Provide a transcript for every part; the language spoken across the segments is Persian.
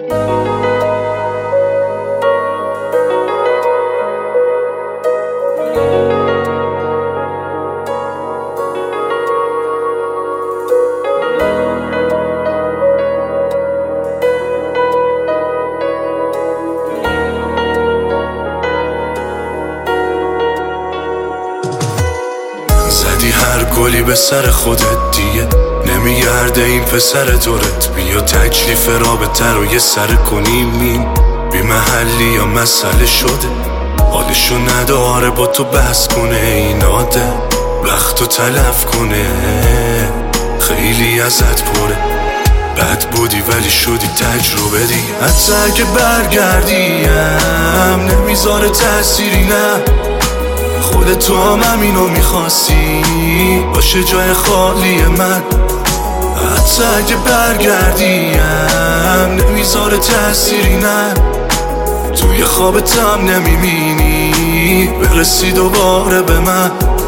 زدی هر گلی به سر خودت دیگه نمیگرده این پسر دورت. بیا تکلیف رابطه رو یه سر کنیم، این بی محلی یا مسئله شده. حالشو نداره با تو بحث کنه، این آدم وقتو تلف کنه. خیلی ازت پره، بد بودی ولی شدی تجربه دی. حتی اگه برگردیم نمیذاره تأثیری، نه خودت هم همینو میخواستی باشه جای خالی من. حتی اگه برگردیم نمیذاره تأثیری، نه توی خوابت هم نمیبینی برسی دوباره به من.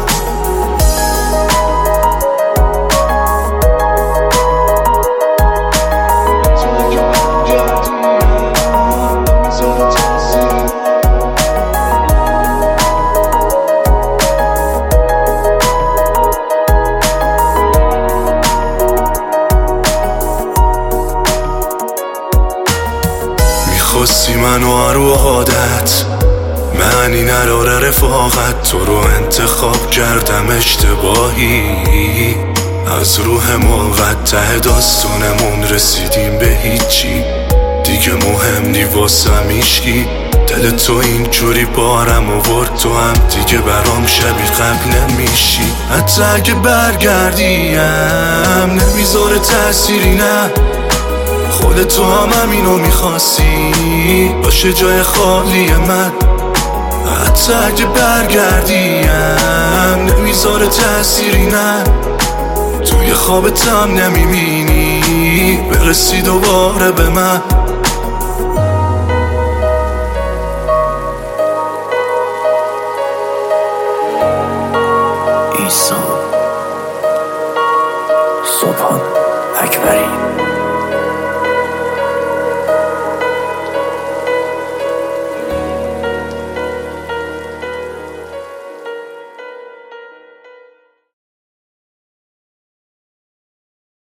خواستی منو رو عادت، معنی نداره رفاقت. تو رو انتخاب کردم اشتباهی، از روح موقت ته داستانمون رسیدیم به هیچی دیگه. مهم نی واسم هیچکی، دل تو اینجوری بارم آورد. تو هم دیگه برام شبیه قبل نمیشی. حتی اگه برگردیم نمیذاره تأثیری، نه خودت هم همینو میخواستی باشه جای خالی من. حتی اگه برگردیم نمیذاره تأثیری، نه توی خوابت هم نمیبینی برسی دوباره به من. ایسان